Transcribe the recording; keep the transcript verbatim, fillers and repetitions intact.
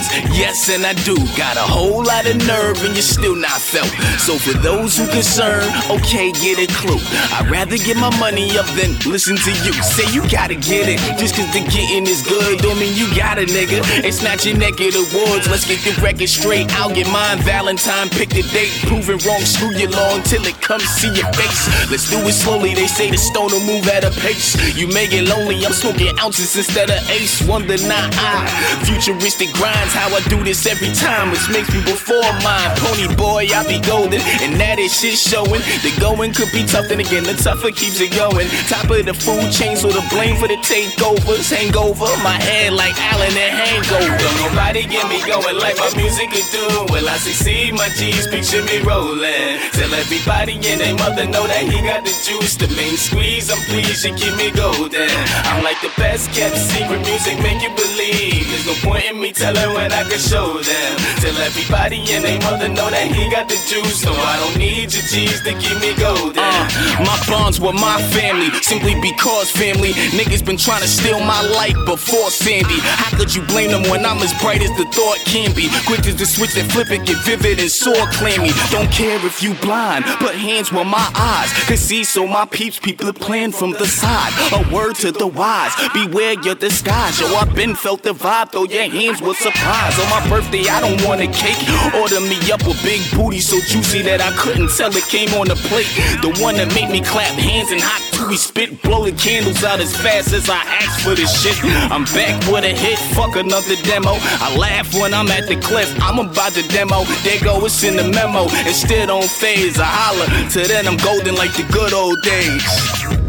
words? Yes, and I do. Got a whole lot of nerve and you're still not felt. So for those who concerned, okay, get a clue. I'd rather get my money up than listen to you. Say you gotta get it. Just cause the getting is good don't mean you got it, nigga. It's not your neck of the woods. Let's get the record straight. I'll get mine Valentine. Pick the date. Proven wrong, screw you long till it comes see your face. Let's do it slowly. They say the stone will move at a pace. You may get lonely. I'm smoking ounces instead of ace. Wonder not I. Futuristic grinds. How I do this every time. Which makes me before mine. Pony boy, I be golden. And that is shit showing. The going could be tough. Then again, the tougher keeps it going. Top of the food chain, so the blame for the takeovers. Hangover. My head like Allen and Hangover. Don't nobody get me going like my music could do. Will I succeed? My G's picture me rolling. Tell everybody and they mother know that he got the juice. The main squeeze, I'm pleased you keep me golden. I'm like the best kept secret, music make you believe. There's no point in me telling when I can show them. Tell everybody and they mother know that he got the juice. No, I don't need your G's to keep me golden. Uh, my bonds with my family, simply because family. Niggas been trying to steal my life before Sandy. How could you blame them when I'm as bright as the thought can be? Quick as the switch and flip it, get vivid and sore clammy. Don't care if you blind, put hands where my eyes can see, so my peeps people are playing from the side. A word to the wise, beware your disguise. Yo, I been felt the vibe, throw your hands with surprise. On my birthday, I don't want a cake. Order me up a big booty so juicy that I couldn't tell it came on the plate. The one that made me clap hands and hot tooey spit, blow the candles out as fast as I asked for this shit. I'm back with a hit, fuck another demo. I laugh when I'm at the cliff, I'm about to demo. There go, it's in the memo, and still don't phase. I holler, till then I'm golden like the good old days.